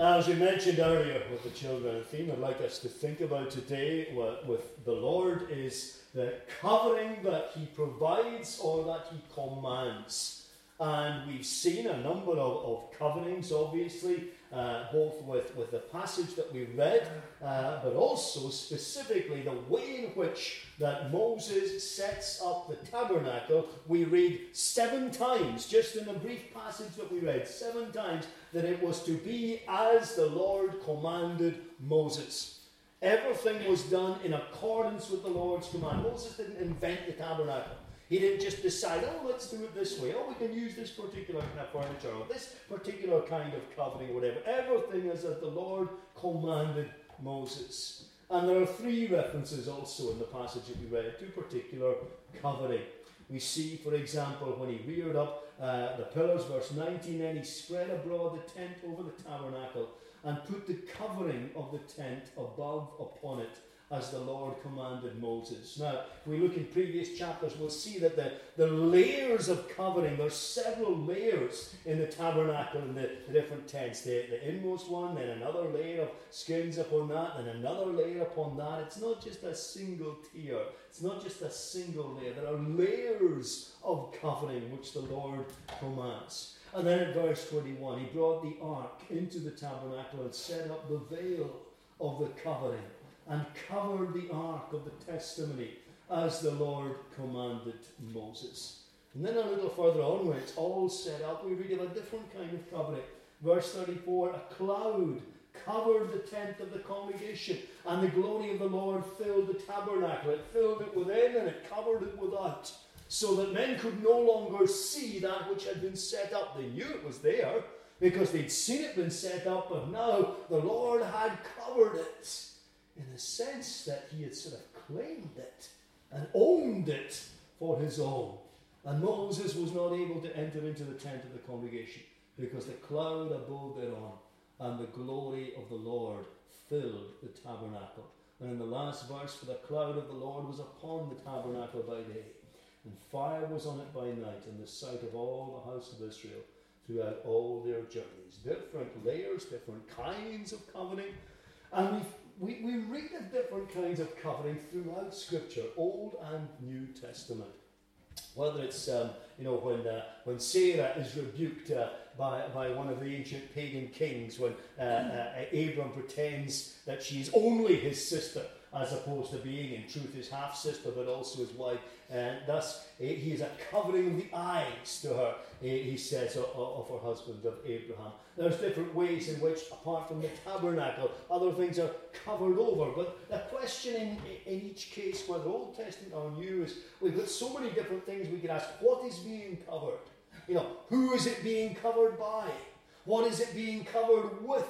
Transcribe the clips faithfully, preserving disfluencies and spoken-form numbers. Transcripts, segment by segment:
As we mentioned earlier with the children, a theme I'd like us to think about today with the Lord is the covering that He provides or that He commands. And we've seen a number of, of coverings, obviously, uh, both with, with the passage that we read, uh, but also specifically the way in which that Moses sets up the tabernacle. We read seven times, just in the brief passage that we read, seven times, that it was to be as the Lord commanded Moses. Everything was done in accordance with the Lord's command. Moses didn't invent the tabernacle. He didn't just decide, oh, let's do it this way. Oh, we can use this particular kind of furniture or this particular kind of covering or whatever. Everything is as the Lord commanded Moses. And there are three references also in the passage that we read to particular covering. We see, for example, when he reared up uh, the pillars, verse nineteen, then he spread abroad the tent over the tabernacle and put the covering of the tent above upon it, as the Lord commanded Moses. Now, if we look in previous chapters, we'll see that the, the layers of covering, there's several layers in the tabernacle and the, the different tents. The, the inmost one, then another layer of skins upon that, then another layer upon that. It's not just a single tier. It's not just a single layer. There are layers of covering which the Lord commands. And then in verse twenty-one, he brought the ark into the tabernacle and set up the veil of the covering, and covered the ark of the testimony as the Lord commanded Moses. And then a little further on, when it's all set up, we read of a different kind of covering. Verse thirty-four, a cloud covered the tent of the congregation, and the glory of the Lord filled the tabernacle. It filled it within and it covered it without, so that men could no longer see that which had been set up. They knew it was there because they'd seen it been set up, but now the Lord had covered it, in the sense that he had sort of claimed it and owned it for his own. And Moses was not able to enter into the tent of the congregation because the cloud abode thereon, and the glory of the Lord filled the tabernacle. And in the last verse, for the cloud of the Lord was upon the tabernacle by day, and fire was on it by night, in the sight of all the house of Israel throughout all their journeys. Different layers, different kinds of covering. And we've We, we read of different kinds of covering throughout Scripture, Old and New Testament. Whether it's, um, you know, when uh, when Sarah is rebuked uh, by, by one of the ancient pagan kings, when uh, uh, Abram pretends that she's only his sister, as opposed to being in truth his half-sister, but also his wife. And thus, he is a covering of the eyes to her, he says, of, of her husband, of Abraham. There's different ways in which, apart from the tabernacle, other things are covered over. But the question in, in each case, whether Old Testament or New, is we've got so many different things we can ask. What is being covered? You know, who is it being covered by? What is it being covered with?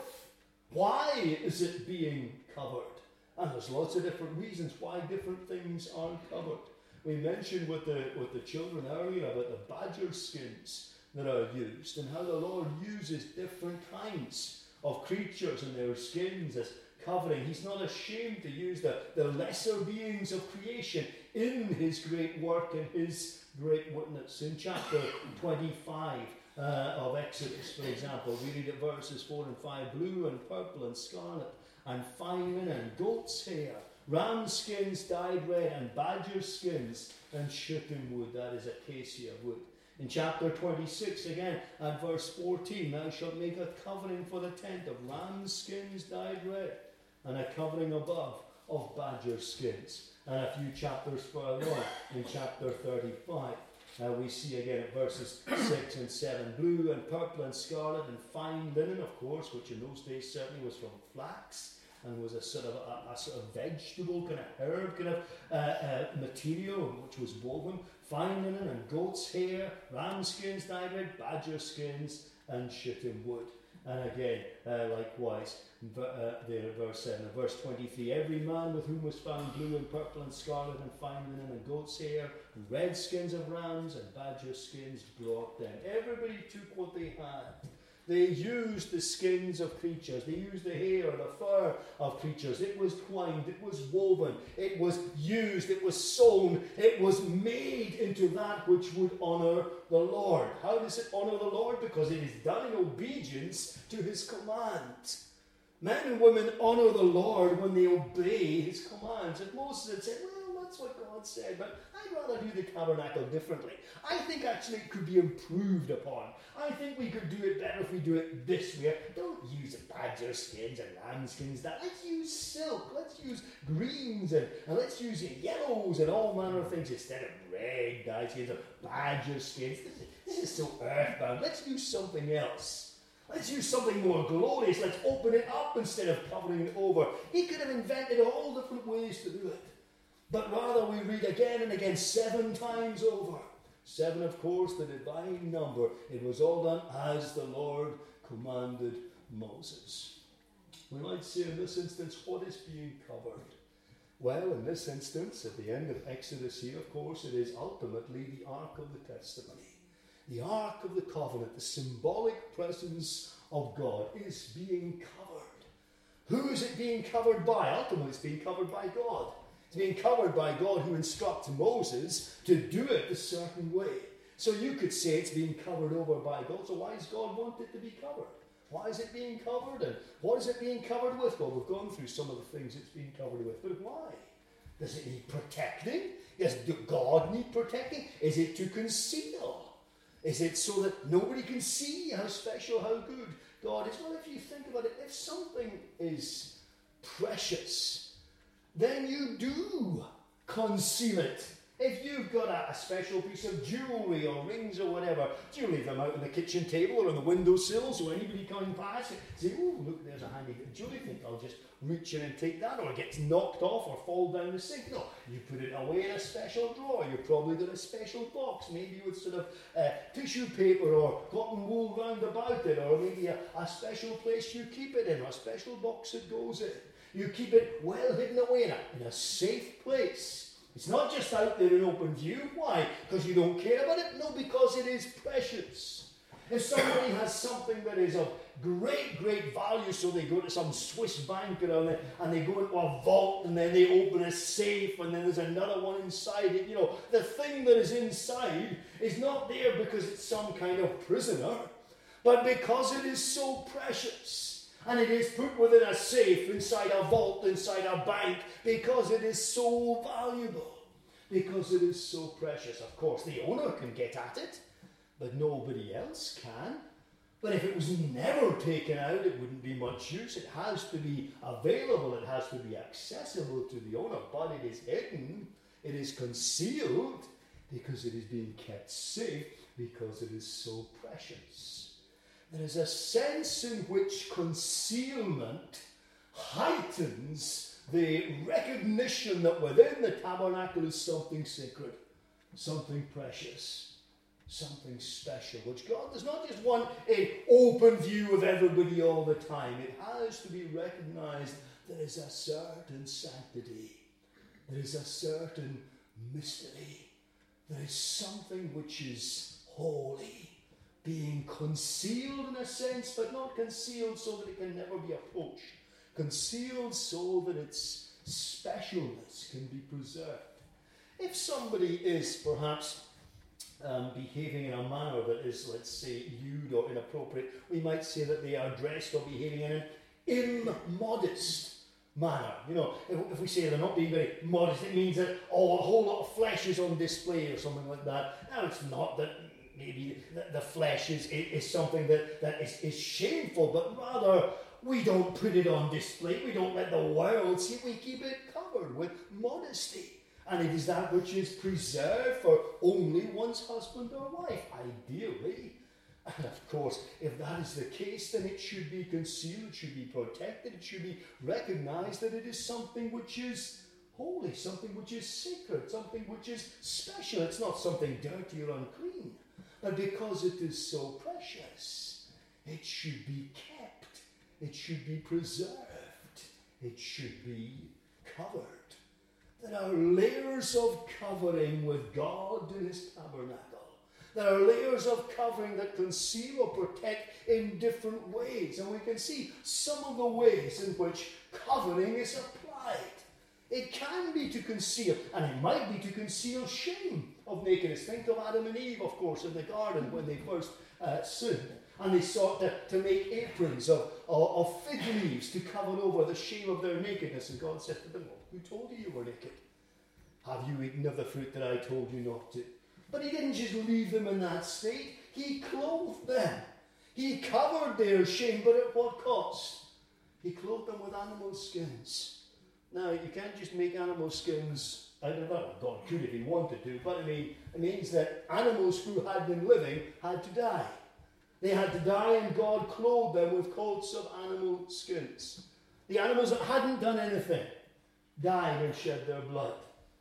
Why is it being covered? And there's lots of different reasons why different things are covered. We mentioned with the with the children earlier about the badger skins that are used, and how the Lord uses different kinds of creatures and their skins as covering. He's not ashamed to use the, the lesser beings of creation in his great work and his great witness. In chapter twenty-five uh, of Exodus, for example, we read at verses four and five, blue and purple and scarlet and fine linen and goat's hair, ram skins dyed red, and badger skins and shittim wood, that is acacia wood. In chapter twenty-six, again, at verse fourteen, thou shalt make a covering for the tent of ram skins dyed red, and a covering above of badger skins. And a few chapters further on, in chapter thirty-five, uh, we see again at verses six and seven, blue and purple and scarlet and fine linen, of course, which in those days certainly was from flax, and was a sort of a, a sort of vegetable kind of herb kind of uh, uh, material which was woven. Fine linen and goat's hair, ram skins dyed red, badger skins and shittim wood. And again, uh, likewise, uh, there verse seven, and verse twenty-three, every man with whom was found blue and purple and scarlet and fine linen and goat's hair and red skins of rams and badger skins brought them. Everybody took what they had. They used the skins of creatures. They used the hair, the fur of creatures. It was twined. It was woven. It was used. It was sewn. It was made into that which would honor the Lord. How does it honor the Lord? Because it is done in obedience to his command. Men and women honor the Lord when they obey his commands. And Moses had said, well, that's what God said, but I'd rather do the tabernacle differently. I think actually it could be improved upon. I think we could do it better if we do it this way. Don't use badger skins and lamb skins. That. Let's use silk. Let's use greens and, and let's use yellows and all manner of things instead of red dyed skins or badger skins. This is, this is so earthbound. Let's use something else. Let's use something more glorious. Let's open it up instead of covering it over. He could have invented all different ways to do it. But rather we read again and again, seven times over. Seven, of course, the divine number. It was all done as the Lord commanded Moses. We might say in this instance, what is being covered? Well, in this instance, at the end of Exodus here, of course, it is ultimately the Ark of the Testimony. The Ark of the Covenant, the symbolic presence of God, is being covered. Who is it being covered by? Ultimately, it's being covered by God. It's being covered by God, who instructs Moses to do it a certain way. So you could say it's being covered over by God. So why does God want it to be covered? Why is it being covered? And what is it being covered with? Well, we've gone through some of the things it's being covered with. But why? Does it need protecting? Does God need protecting? Is it to conceal? Is it so that nobody can see how special, how good God is? Well, if you think about it, if something is precious, then you do conceal it. If you've got a, a special piece of jewellery or rings or whatever, do you leave them out on the kitchen table or on the windowsill so anybody coming past it say, oh, look, there's a handy bit of jewellery. Think I'll just reach in and take that, or it gets knocked off or fall down the sink. No, you put it away in a special drawer. You've probably got a special box, maybe with sort of uh, tissue paper or cotton wool round about it, or maybe a, a special place you keep it in, or a special box that goes in. You keep it well hidden away in a, in a safe place. It's not just out there in open view. Why? Because you don't care about it? No, because it is precious. If somebody has something that is of great, great value, so they go to some Swiss bank around there, and they go into a vault, and then they open a safe, and then there's another one inside it. You know, the thing that is inside is not there because it's some kind of prisoner, but because it is so precious. And it is put within a safe, inside a vault, inside a bank, because it is so valuable, because it is so precious. Of course, the owner can get at it, but nobody else can. But if it was never taken out, it wouldn't be much use. It has to be available, it has to be accessible to the owner, but it is hidden, it is concealed, because it is being kept safe, because it is so precious. There is a sense in which concealment heightens the recognition that within the tabernacle is something sacred, something precious, something special, which God does not just want an open view of everybody all the time. It has to be recognized there is a certain sanctity, there is a certain mystery, there is something which is holy, being concealed in a sense, but not concealed so that it can never be approached. Concealed so that its specialness can be preserved. If somebody is perhaps um, behaving in a manner that is, let's say, lewd or inappropriate, we might say that they are dressed or behaving in an immodest manner. You know, if, if we say they're not being very modest, it means that oh, a whole lot of flesh is on display or something like that. Now, it's not that maybe the, the flesh is, is something that, that is, is shameful, but rather we don't put it on display, we don't let the world see it, we keep it covered with modesty. And it is that which is preserved for only one's husband or wife, ideally. And of course, if that is the case, then it should be concealed, it should be protected, it should be recognized that it is something which is holy, something which is sacred, something which is special. It's not something dirty or unclean. But because it is so precious, it should be kept, it should be preserved, it should be covered. There are layers of covering with God in his tabernacle. There are layers of covering that conceal or protect in different ways. And we can see some of the ways in which covering is applied. It can be to conceal, and it might be to conceal shame of nakedness. Think of Adam and Eve, of course, in the garden when they first uh, sinned. And they sought to, to make aprons of, of, of fig leaves to cover over the shame of their nakedness. And God said to them, well, who told you you were naked? Have you eaten of the fruit that I told you not to? But he didn't just leave them in that state. He clothed them. He covered their shame, but at what cost? He clothed them with animal skins. Now, you can't just make animal skins out of that. God could if he wanted to, but I mean, it means that animals who had been living had to die. They had to die, and God clothed them with coats of animal skins. The animals that hadn't done anything died and shed their blood,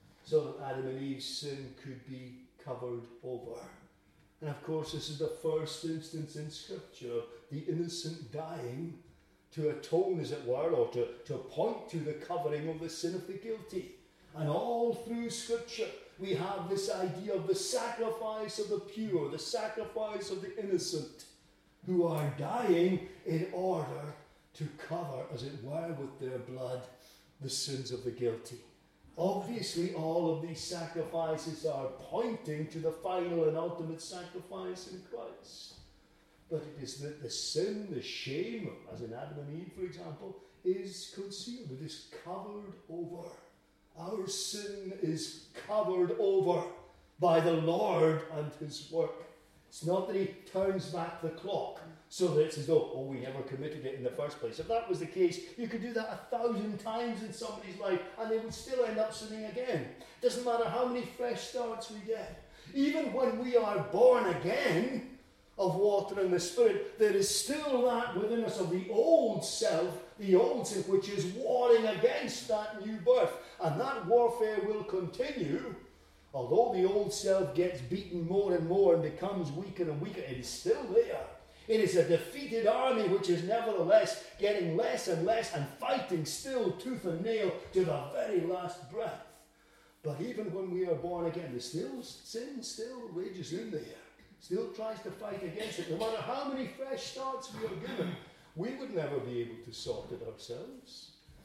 so that Adam and Eve's sin could be covered over. And of course, this is the first instance in Scripture of the innocent dying to atone, as it were, or to, to point to the covering of the sin of the guilty. And all through Scripture, we have this idea of the sacrifice of the pure, the sacrifice of the innocent, who are dying in order to cover, as it were, with their blood, the sins of the guilty. Obviously, all of these sacrifices are pointing to the final and ultimate sacrifice in Christ. But it is that the sin, the shame, as in Adam and Eve, for example, is concealed. It is covered over. Our sin is covered over by the Lord and his work. It's not that he turns back the clock so that it's as though, oh, we never committed it in the first place. If that was the case, you could do that a thousand times in somebody's life and they would still end up sinning again. It doesn't matter how many fresh starts we get. Even when we are born again of water and the Spirit, there is still that within us of the old self, the old self, which is warring against that new birth. And that warfare will continue. Although the old self gets beaten more and more and becomes weaker and weaker, it is still there. It is a defeated army which is nevertheless getting less and less and fighting still tooth and nail to the very last breath. But even when we are born again, the still, sin still rages in there. Still tries to fight against it. No matter how many fresh starts we are given, we would never be able to sort it ourselves.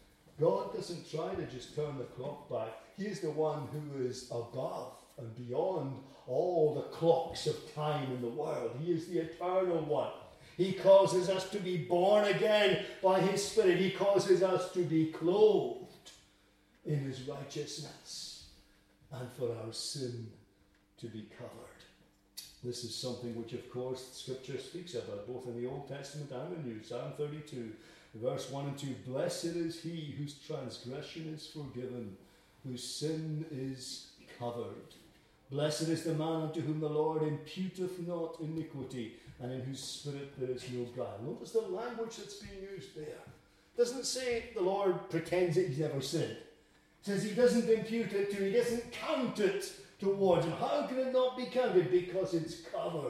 God doesn't try to just turn the clock back. He is the one who is above and beyond all the clocks of time in the world. He is the eternal one. He causes us to be born again by his Spirit. He causes us to be clothed in his righteousness and for our sin to be covered. This is something which, of course, Scripture speaks about, both in the Old Testament and the New. Psalm thirty-two, verse one and two. Blessed is he whose transgression is forgiven, whose sin is covered. Blessed is the man unto whom the Lord imputeth not iniquity, and in whose spirit there is no guile. Notice the language that's being used there. It doesn't say the Lord pretends that he's never sinned. It says he doesn't impute it to, he doesn't count it towards him. How can it not be counted? Because it's covered.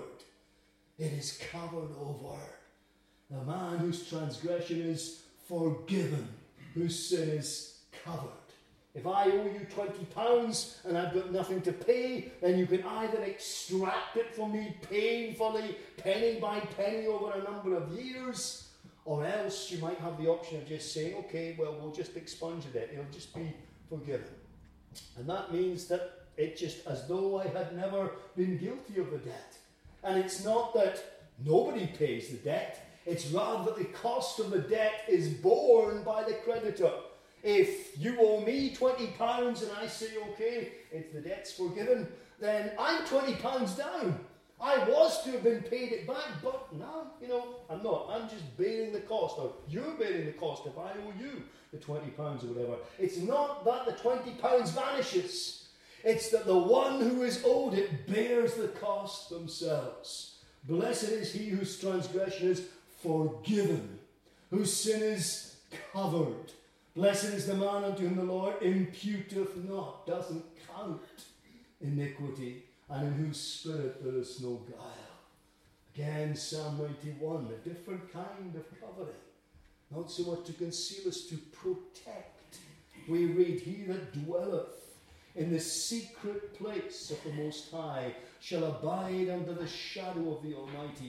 It is covered over. The man whose transgression is forgiven, whose sin is covered. If I owe you twenty pounds and I've got nothing to pay, then you can either extract it from me painfully, penny by penny over a number of years, or else you might have the option of just saying, okay, well, we'll just expunge it. It'll just be forgiven. And that means that it's just as though I had never been guilty of the debt. And it's not that nobody pays the debt. It's rather that the cost of the debt is borne by the creditor. If you owe me twenty pounds and I say, okay, if the debt's forgiven, then I'm twenty pounds down. I was to have been paid it back, but now, you know, I'm not. I'm just bearing the cost, or you're bearing the cost if I owe you the twenty pounds or whatever. It's not that the twenty pounds vanishes. It's that the one who is owed it bears the cost themselves. Blessed is he whose transgression is forgiven, whose sin is covered. Blessed is the man unto whom the Lord imputeth not, doesn't count iniquity, and in whose spirit there is no guile. Again, Psalm ninety-one, a different kind of covering. Not so much to conceal as to protect. We read, he that dwelleth in the secret place of the Most High shall abide under the shadow of the Almighty.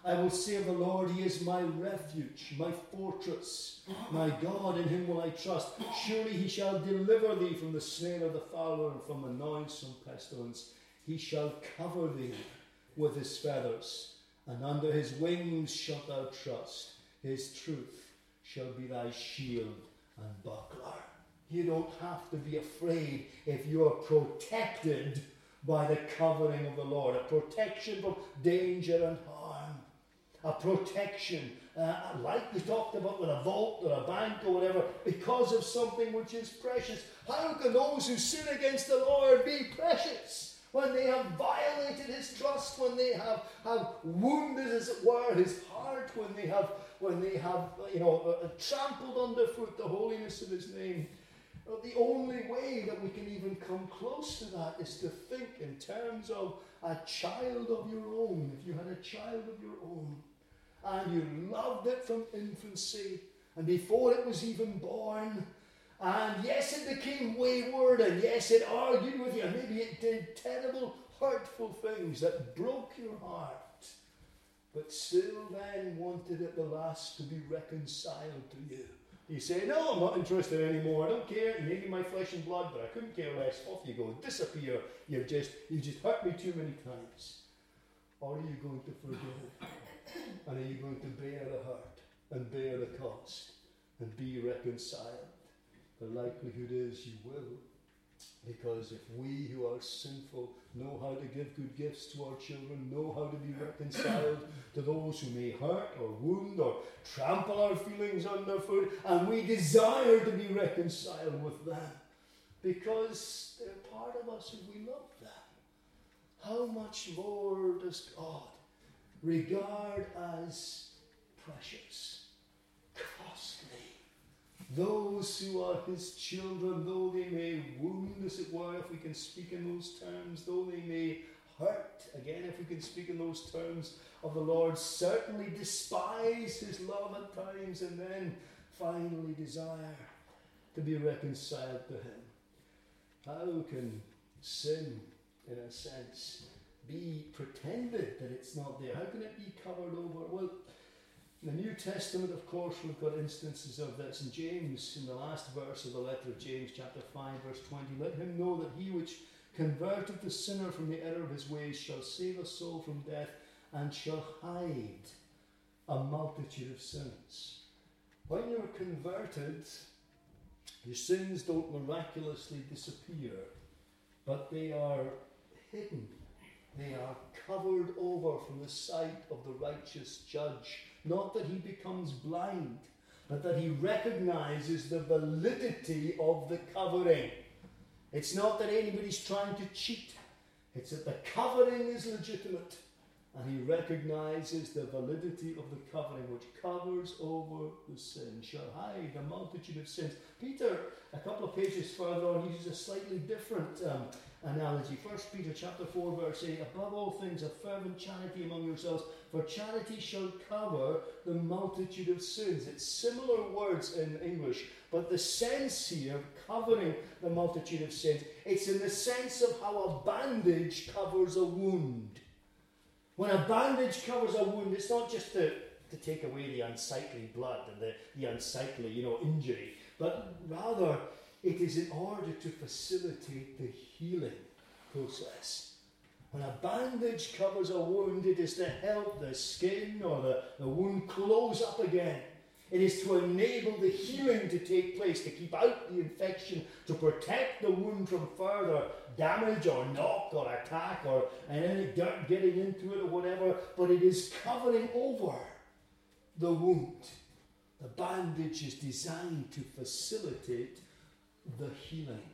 I will say of the Lord, he is my refuge, my fortress, my God, in him will I trust. Surely he shall deliver thee from the snare of the fowler and from the noisome pestilence. He shall cover thee with his feathers, and under his wings shalt thou trust. His truth shall be thy shield and buckler. You don't have to be afraid if you are protected by the covering of the Lord. A protection from danger and harm. A protection, uh, like we talked about with a vault or a bank or whatever, because of something which is precious. How can those who sin against the Lord be precious? When they have violated his trust, when they have, have wounded, as it were, his heart, when they have, when they have, you know, uh, trampled underfoot the holiness of his name. Well, the only way that we can even come close to that is to think in terms of a child of your own. If you had a child of your own, and you loved it from infancy, and before it was even born, and yes, it became wayward, and yes, it argued with you, and maybe it did terrible, hurtful things that broke your heart, but still then wanted at the last to be reconciled to you. You say, no, I'm not interested anymore, I don't care, maybe my flesh and blood, but I couldn't care less. Off you go, disappear, you've just, you've just hurt me too many times. Or are you going to forgive? And are you going to bear the hurt and bear the cost and be reconciled? The likelihood is you will. Because if we who are sinful know how to give good gifts to our children, know how to be reconciled to those who may hurt or wound or trample our feelings underfoot, and we desire to be reconciled with them because they're part of us and we love them, how much more does God regard as precious, costly, those who are his children, though they may wound, as it were, if we can speak in those terms, though they may hurt, again, if we can speak in those terms of the Lord, certainly despise his love at times, and then finally desire to be reconciled to him. How can sin, in a sense, be pretended that it's not there? How can it be covered over? Well, in the New Testament, of course, we've got instances of this. In James, in the last verse of the letter of James, chapter five, verse twenty, let him know that he which converteth the sinner from the error of his ways shall save a soul from death and shall hide a multitude of sins. When you're converted, your sins don't miraculously disappear, but they are hidden. They are covered over from the sight of the righteous judge. Not that he becomes blind, but that he recognizes the validity of the covering. It's not that anybody's trying to cheat. It's that the covering is legitimate. And he recognizes the validity of the covering, which covers over the sin, shall hide a multitude of sins. Peter, a couple of pages further on, uses a slightly different um, analogy. First Peter chapter four, verse eight, above all things, have fervent charity among yourselves, for charity shall cover the multitude of sins. It's similar words in English, but the sense here, covering the multitude of sins, it's in the sense of how a bandage covers a wound. When a bandage covers a wound, it's not just to, to take away the unsightly blood and the, the unsightly, you know, injury, but rather it is in order to facilitate the healing process. When a bandage covers a wound, it is to help the skin or the, the wound close up again. It is to enable the healing to take place, to keep out the infection, to protect the wound from further damage or knock or attack or any dirt getting into it or whatever, but it is covering over the wound. The bandage is designed to facilitate the healing.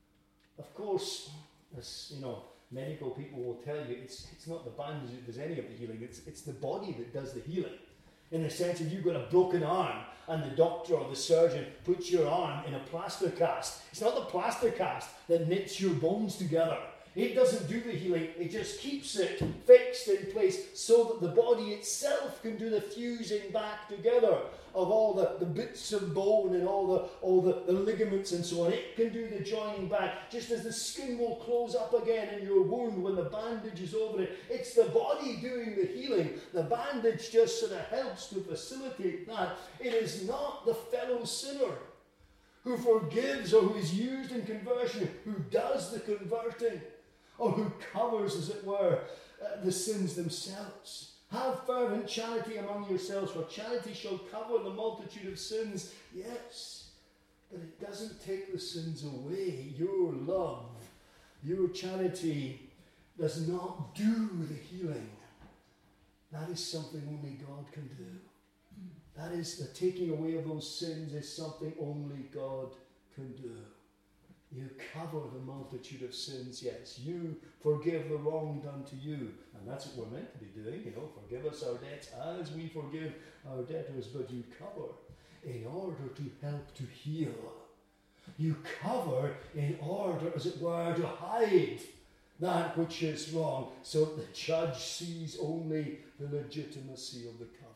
Of course, as you know, medical people will tell you, it's, it's not the bandage that does any of the healing, it's, it's the body that does the healing. In the sense, if you've got a broken arm and the doctor or the surgeon puts your arm in a plaster cast, it's not the plaster cast that knits your bones together. It doesn't do the healing, it just keeps it fixed in place so that the body itself can do the fusing back together of all the, the bits of bone and all the all the, the ligaments and so on. It can do the joining back, just as the skin will close up again in your wound when the bandage is over it. It's the body doing the healing. The bandage just sort of helps to facilitate that. It is not the fellow sinner who forgives or who is used in conversion, who does the converting, or who covers, as it were, uh, the sins themselves. Have fervent charity among yourselves, for charity shall cover the multitude of sins. Yes, but it doesn't take the sins away. Your love, your charity does not do the healing. That is something only God can do. That is, the taking away of those sins is something only God can do. You cover the multitude of sins, yes. You forgive the wrong done to you. And that's what we're meant to be doing, you know. Forgive us our debts as we forgive our debtors. But you cover in order to help to heal. You cover in order, as it were, to hide that which is wrong, so that the judge sees only the legitimacy of the covering.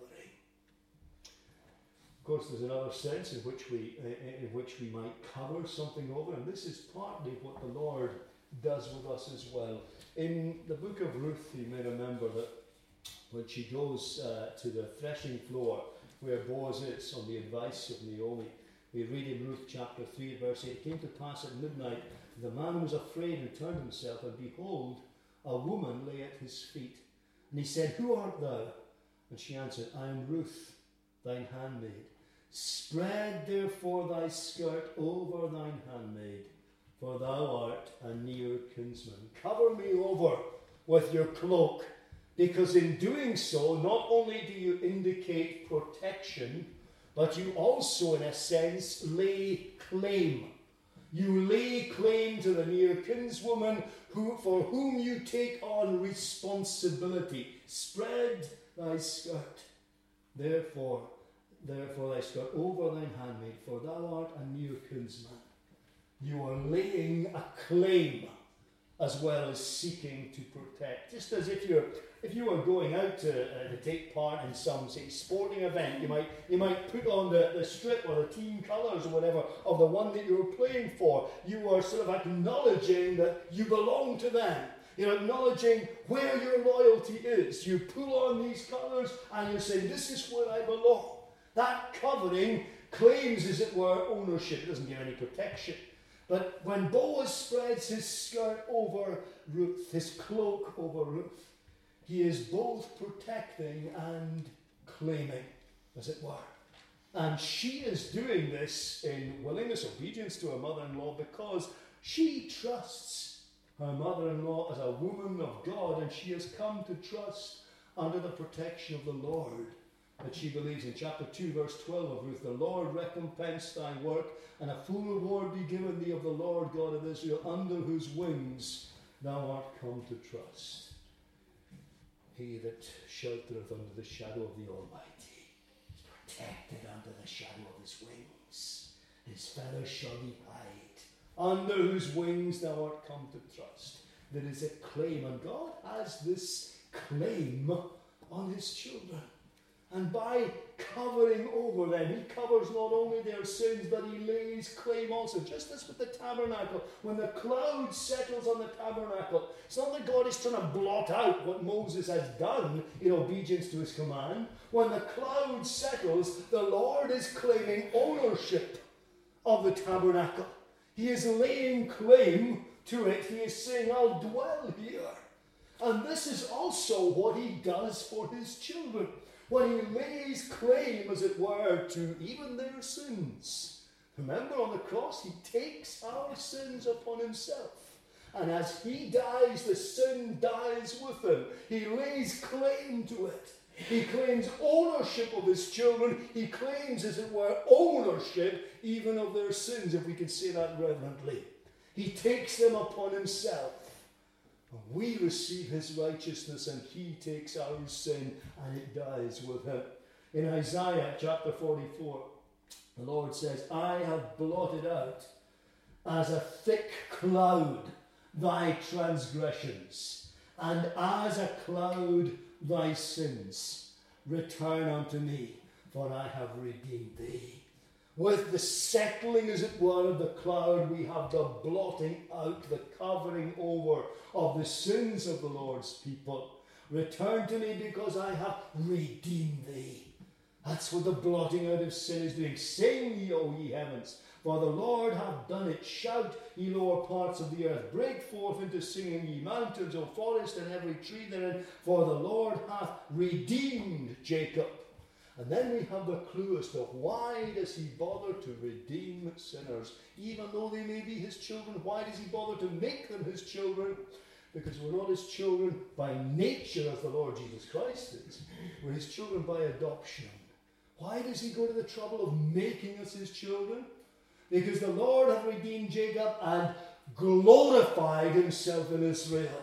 Of course, there's another sense in which we in which we might cover something over, and this is partly what the Lord does with us as well. In the book of Ruth, you may remember that when she goes uh, to the threshing floor where Boaz is on the advice of Naomi, we read in Ruth chapter three, verse eight, it came to pass at midnight, the man was afraid and turned himself, and behold, a woman lay at his feet. And he said, Who art thou? And she answered, I am Ruth, thine handmaid. Spread therefore thy skirt over thine handmaid, for thou art a near kinsman. Cover me over with your cloak, because in doing so, not only do you indicate protection, but you also, in a sense, lay claim. You lay claim to the near kinswoman who, for whom you take on responsibility. Spread thy skirt, therefore, therefore thy skirt over thine handmaid, for thou art a near kinsman. You are laying a claim as well as seeking to protect. Just as if you're if you were going out to, uh, to take part in some, say, sporting event, you might you might put on the, the strip or the team colours or whatever of the one that you're playing for. You are sort of acknowledging that you belong to them. You're acknowledging where your loyalty is. You pull on these colours and you're saying, this is where I belong. That covering claims, as it were, ownership. It doesn't give any protection. But when Boaz spreads his skirt over Ruth, his cloak over Ruth, he is both protecting and claiming, as it were. And she is doing this in willingness, obedience to her mother-in-law, because she trusts her mother-in-law as a woman of God, and she has come to trust under the protection of the Lord. That she believes in chapter two, verse twelve of Ruth, the Lord recompense thy work, and a full reward be given thee of the Lord God of Israel, under whose wings thou art come to trust. He that sheltereth under the shadow of the Almighty is protected under the shadow of his wings. His feathers shall he hide. Under whose wings thou art come to trust. There is a claim, and God has this claim on his children. And by covering over them, he covers not only their sins, but he lays claim also. Just as with the tabernacle, when the cloud settles on the tabernacle, it's not that God is trying to blot out what Moses has done in obedience to his command. When the cloud settles, the Lord is claiming ownership of the tabernacle. He is laying claim to it. He is saying, I'll dwell here. And this is also what he does for his children. When he lays claim, as it were, to even their sins. Remember, on the cross, he takes our sins upon himself. And as he dies, the sin dies with him. He lays claim to it. He claims ownership of his children. He claims, as it were, ownership even of their sins, if we can say that reverently. He takes them upon himself. We receive his righteousness, and he takes our sin, and it dies with him. In Isaiah chapter forty-four, the Lord says, I have blotted out as a thick cloud thy transgressions, and as a cloud thy sins. Return unto me, for I have redeemed thee. With the settling, as it were, of the cloud, we have the blotting out, the covering over of the sins of the Lord's people. Return to me, because I have redeemed thee. That's what the blotting out of sin is doing. Sing ye, O ye heavens, for the Lord hath done it. Shout, ye lower parts of the earth. Break forth into singing, ye mountains, O forest, and every tree therein, for the Lord hath redeemed Jacob. And then we have the clue as to why does he bother to redeem sinners? Even though they may be his children, why does he bother to make them his children? Because we're not his children by nature, as the Lord Jesus Christ is. We're his children by adoption. Why does he go to the trouble of making us his children? Because the Lord hath redeemed Jacob and glorified himself in Israel.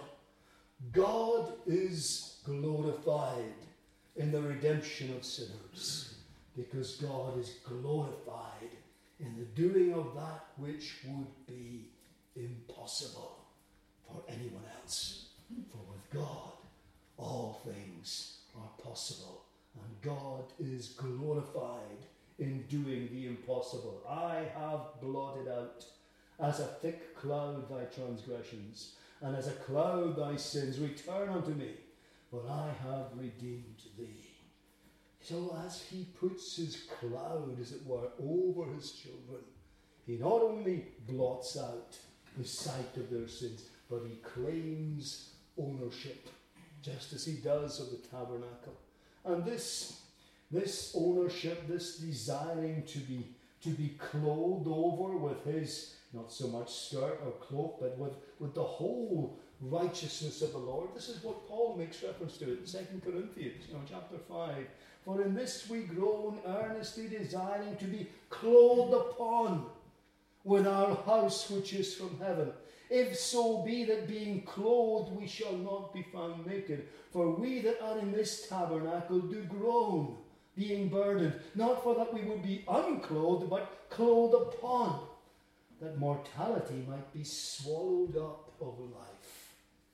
God is glorified in the redemption of sinners, because God is glorified in the doing of that which would be impossible for anyone else. For with God, all things are possible, and God is glorified in doing the impossible. I have blotted out as a thick cloud thy transgressions, and as a cloud thy sins. Return unto me, for I have redeemed thee. So as he puts his cloud, as it were, over his children, he not only blots out the sight of their sins, but he claims ownership, just as he does of the tabernacle. And this, this ownership, this desiring to be, to be clothed over with his, not so much skirt or cloak, but with, with the whole righteousness of the Lord. This is what Paul makes reference to in Second Corinthians, you know, chapter five. For in this we groan, earnestly desiring to be clothed upon with our house which is from heaven. If so be that being clothed we shall not be found naked. For we that are in this tabernacle do groan, being burdened, not for that we would be unclothed, but clothed upon, that mortality might be swallowed up of life.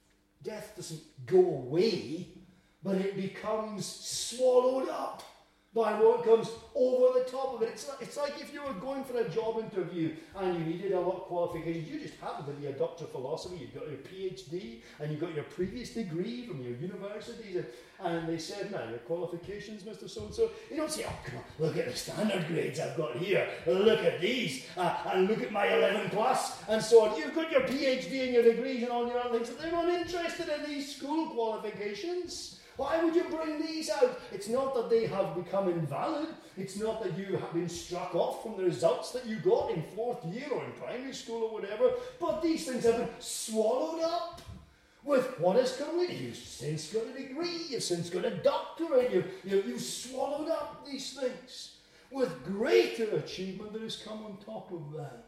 Death doesn't go away, but it becomes swallowed up by what comes over the top of it. It's like, it's like if you were going for a job interview and you needed a lot of qualifications. You just happened to be a doctor of philosophy, you've got your PhD, and you've got your previous degree from your universities, and, and they said, now, your qualifications, Mister So-and-so. You don't say, oh, come on, look at the standard grades I've got here, look at these, uh, and look at my eleven plus, and so on. You've got your PhD and your degrees and all your other things, but they're not interested in these school qualifications. Why would you bring these out? It's not that they have become invalid. It's not that you have been struck off from the results that you got in fourth year or in primary school or whatever. But these things have been swallowed up with what has come with you. You've since got a degree. You've since got a doctorate. You've, you've, you've swallowed up these things with greater achievement that has come on top of that.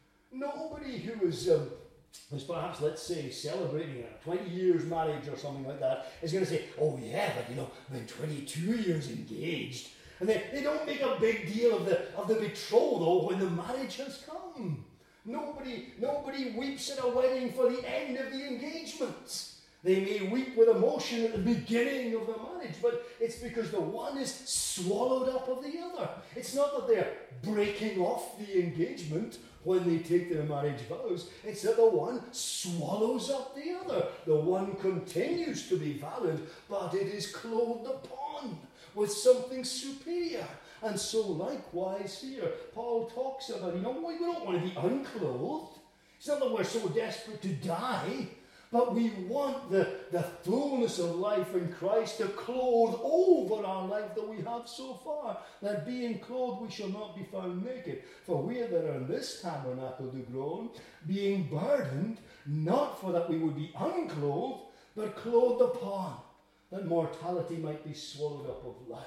Nobody who is... Um, was perhaps, let's say, celebrating a twenty years marriage or something like that, is going to say, oh yeah, but you know, I've been twenty-two years engaged. And they, they don't make a big deal of the of the betrothal when the marriage has come. Nobody, nobody weeps at a wedding for the end of the engagement. They may weep with emotion at the beginning of the marriage, but it's because the one is swallowed up of the other. It's not that they're breaking off the engagement when they take their marriage vows. It's that the one swallows up the other. The one continues to be valid, but it is clothed upon with something superior. And so likewise here, Paul talks about, you know, we don't want to be unclothed. It's not that we're so desperate to die, but we want the, the fullness of life in Christ to clothe over our life that we have so far. That being clothed we shall not be found naked. For we that are in this tabernacle do groan, being burdened, not for that we would be unclothed, but clothed upon, that mortality might be swallowed up of life.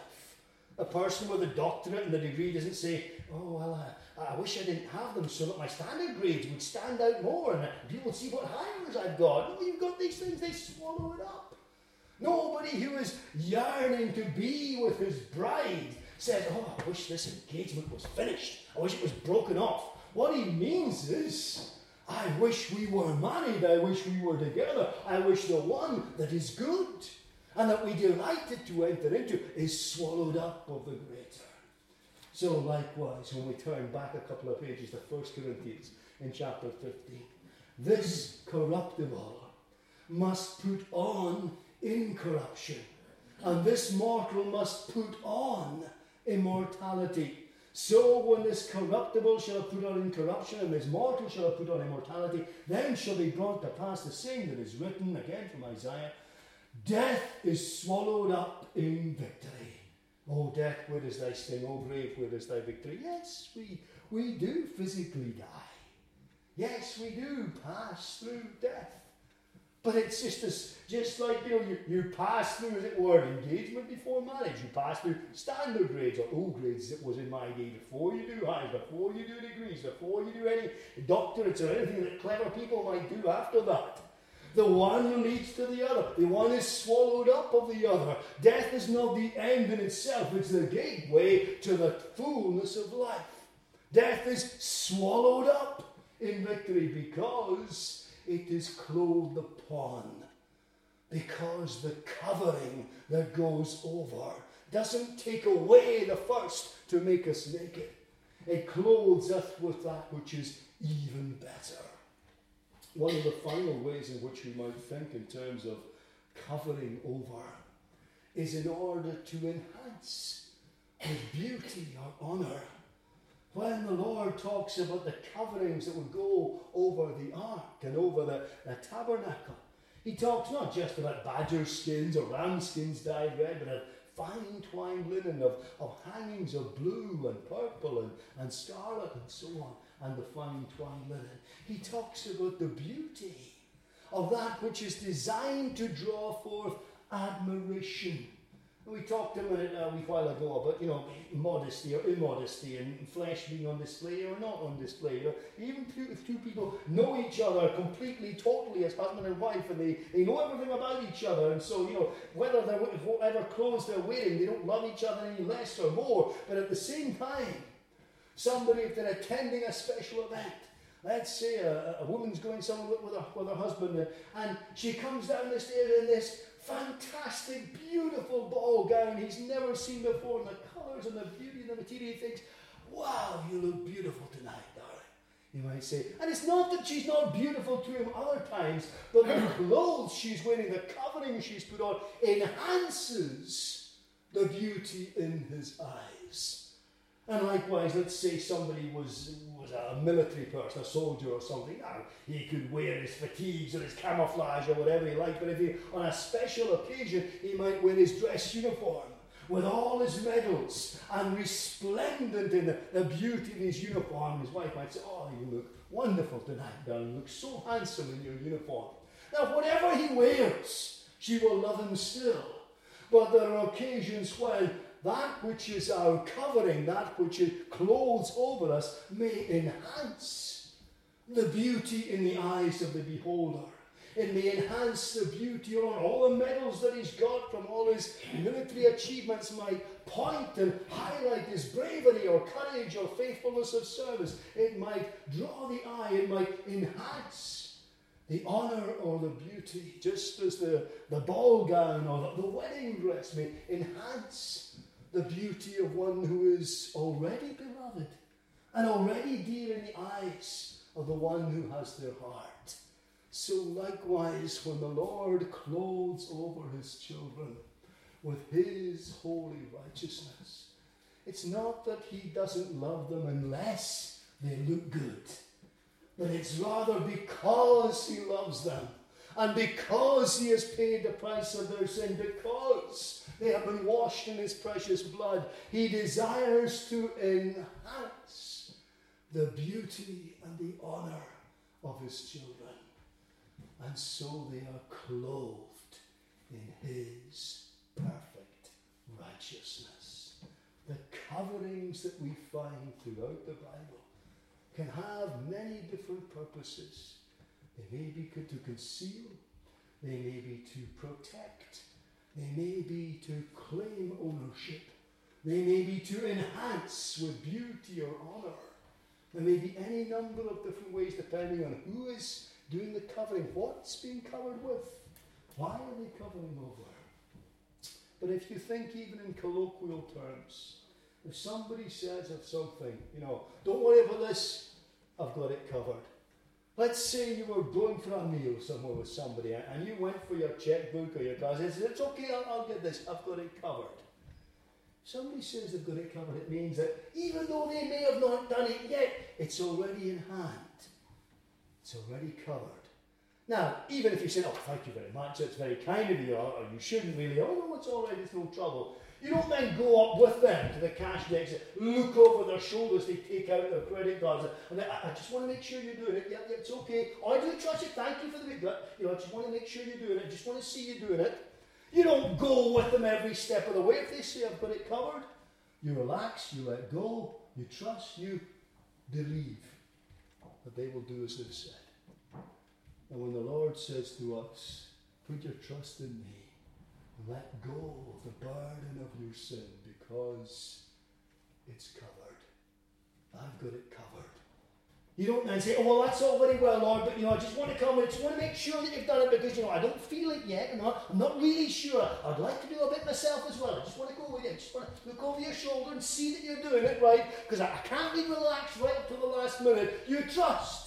A person with a doctorate and a degree doesn't say, oh, well, I, I wish I didn't have them so that my standard grades would stand out more and people would see what hires I've got. No, you've got these things, they swallow it up. Nobody who is yearning to be with his bride says, oh, I wish this engagement was finished. I wish it was broken off. What he means is I wish we were married. I wish we were together. I wish the one that is good and that we delighted to enter into is swallowed up of the greater. So likewise, when we turn back a couple of pages to First Corinthians in chapter fifteen, this corruptible must put on incorruption, and this mortal must put on immortality. So when this corruptible shall have put on incorruption, and this mortal shall have put on immortality, then shall be brought to pass the saying that is written, again from Isaiah, death is swallowed up in victory. Oh, death, where does thy sting? Oh, grave, where is thy victory? Yes, we, we do physically die. Yes, we do pass through death. But it's just as, just like, you know, you, you pass through, as it were, engagement before marriage. You pass through standard grades, or O grades, as it was in my day, before you do highs, before you do degrees, before you do any doctorates or anything that clever people might do after that. The one leads to the other. The one is swallowed up of the other. Death is not the end in itself. It's the gateway to the fullness of life. Death is swallowed up in victory because it is clothed upon. Because the covering that goes over doesn't take away the first to make us naked. It clothes us with that which is even better. One of the final ways in which we might think in terms of covering over is in order to enhance with beauty or honour. When the Lord talks about the coverings that would go over the ark and over the, the tabernacle, he talks not just about badger skins or ram skins dyed red, but of fine twined linen, of, of hangings of blue and purple and, and scarlet and so on, and the fine twined linen. He talks about the beauty of that which is designed to draw forth admiration. We talked a minute a wee while ago about, you know, modesty or immodesty and flesh being on display or not on display. Or even if two people know each other completely, totally as husband and wife, and they, they know everything about each other, and so, you know, whether they're, whatever clothes they're wearing, they don't love each other any less or more. But at the same time, somebody, if they're attending a special event, let's say a, a woman's going somewhere with, with, her, with her husband, and, and she comes down the stairs in this fantastic, beautiful ball gown he's never seen before, and the colours and the beauty and the material. He thinks, wow, you look beautiful tonight, darling, you might say. And it's not that she's not beautiful to him other times, but the clothes she's wearing, the covering she's put on, enhances the beauty in his eyes. And likewise, let's say somebody was, was a military person, a soldier or something. Now, he could wear his fatigues or his camouflage or whatever he liked, but if he, on a special occasion, he might wear his dress uniform with all his medals and resplendent in the, the beauty of his uniform. His wife might say, oh, you look wonderful tonight, darling. You look so handsome in your uniform. Now, whatever he wears, she will love him still. But there are occasions when that which is our covering, that which it clothes over us, may enhance the beauty in the eyes of the beholder. It may enhance the beauty on all the medals that he's got from all his military achievements, might point and highlight his bravery or courage or faithfulness of service. It might draw the eye, it might enhance the honour or the beauty, just as the, the ball gown or the, the wedding dress may enhance the beauty of one who is already beloved and already dear in the eyes of the one who has their heart. So likewise, when the Lord clothes over his children with his holy righteousness, it's not that he doesn't love them unless they look good, but it's rather because he loves them and because he has paid the price of their sin, because they have been washed in his precious blood, he desires to enhance the beauty and the honour of his children. And so they are clothed in his perfect righteousness. The coverings that we find throughout the Bible can have many different purposes. They may be to conceal, they may be to protect, they may be to claim ownership, they may be to enhance with beauty or honour. There may be any number of different ways depending on who is doing the covering, what's being covered with, why are they covering over. But if you think even in colloquial terms, if somebody says of something, you know, don't worry about this, I've got it covered. Let's say you were going for a meal somewhere with somebody and you went for your checkbook or your card and said, it's okay, I'll, I'll get this, I've got it covered. If somebody says they've got it covered, it means that even though they may have not done it yet, it's already in hand. It's already covered. Now, even if you say, oh, thank you very much, that's very kind of you, or, or you shouldn't really, oh no, it's all right, it's no trouble. You don't then go up with them to the cash desk, look over their shoulders, they take out their credit cards, and they, I, I just want to make sure you're doing it. Yeah, yeah, it's okay. Oh, I do trust you. Thank you for the big, you know, I just want to make sure you're doing it. I just want to see you doing it. You don't go with them every step of the way. If they say, I've got it covered, you relax, you let go, you trust, you believe that they will do as they've said. And when the Lord says to us, put your trust in me, let go of the burden of your sin because it's covered. I've got it covered. You don't then say, oh, well, that's all very well, Lord, but, you know, I just want to come and I just want to make sure that you've done it because, you know, I don't feel it yet. You know, I'm not really sure. I'd like to do a bit myself as well. I just want to go with you. I just want to look over your shoulder and see that you're doing it right because I, I can't be relaxed right up to the last minute. You trust.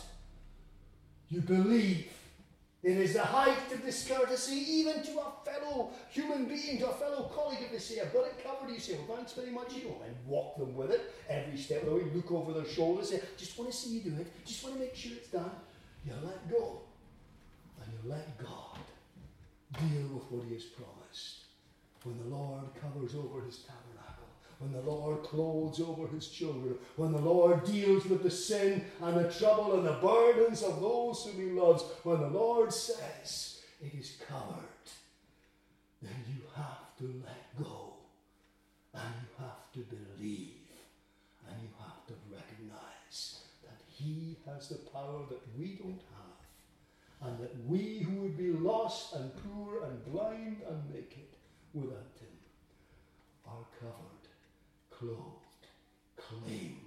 You believe. It is the height of discourtesy even to a fellow human being, to a fellow colleague. If they say, I've got it covered, you say, well, thanks very much. You don't and walk them with it every step of the way. Look over their shoulders, say, just want to see you do it. Just want to make sure it's done. You let go. And you let God deal with what he has promised. When the Lord covers over his tabernacle, when the Lord clothes over his children, when the Lord deals with the sin and the trouble and the burdens of those whom he loves, when the Lord says it is covered, then you have to let go and you have to believe and you have to recognize that he has the power that we don't have and that we who would be lost and poor and blind and naked without him are covered, clothed, claimed